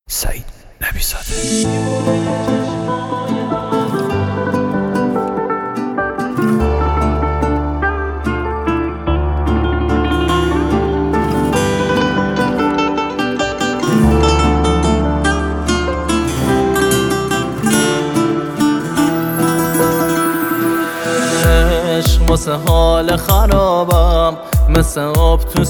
سعید نبی‌زاده. واسه حال خرابم مثل آب تو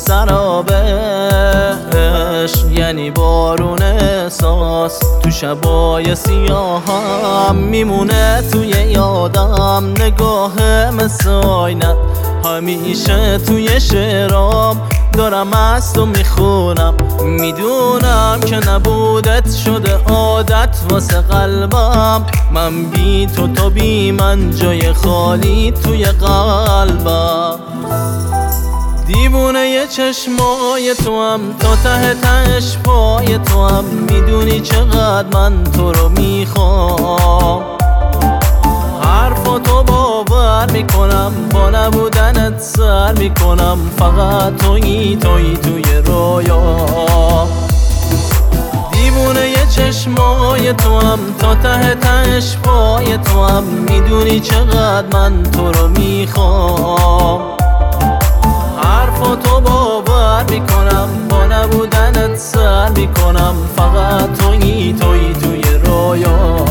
سرابش، یعنی بارون احساس تو شبای سیاهم میمونه توی یادم. نگاه مثل آینه همیشه توی شعرام دارم از تو میخونم. میدونم که نبودت شده عادت واسه قلبم. من بی تو بی من جای خالی توی قلبم. دیوونه ی چشمای تو هم تا ته تهش پای تو هم. میدونی چقدر من تو رو میخوام. حرفاتو باور میکنم با نبودنت سر میکنم. فقط تویی توی رویا. دیوونه ی چشمای تو هم تا ته تهش پای تو هم. میدونی چقدر من تو رو میخوام. حرفاتو باور میکنم با نبودنت سر میکنم. فقط تویی توی رویا.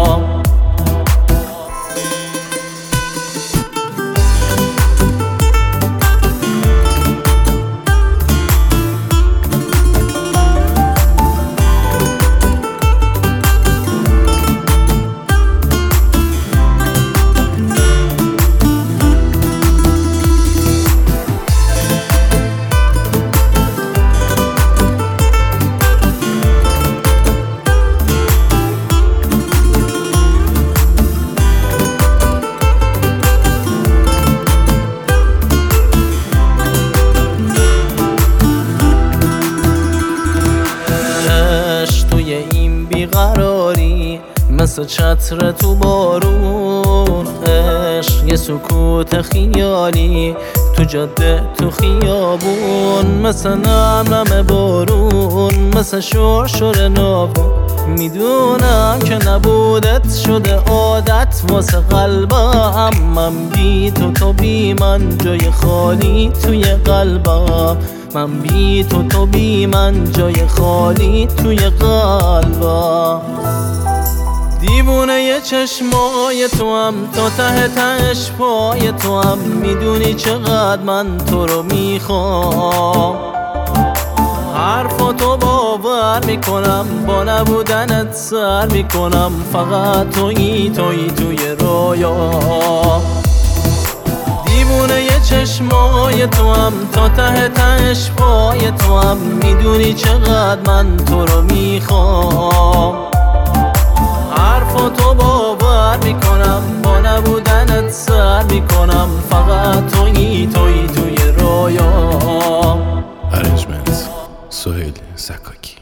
بیقراری مثل چتر تو بارون. عشق یه سکوت خیالی تو جاده تو خیابون. مثل نم بارون مثل شور ناون. میدونم که نبودت شده عادت واسه قلبم. من بی تو بی من جای خالی توی قلبم. من بی تو بی من جای خالی توی قلبم. دیوونه ی چشمای تو هم تا ته تهش پای تو هم. میدونی چقدر من تو رو میخوام. حرفاتو باور میکنم با نبودنت سر میکنم. فقط تویی توی رویا. دیوونه ی چشمای تو هم تا ته تهش پای تو هم. میدونی چقدر من تو رو میخوام. حرفاتو باور میکنم با نبودنت سر میکنم. فقط تویی توی رویا. ارنجمنت سهیل زکاکی.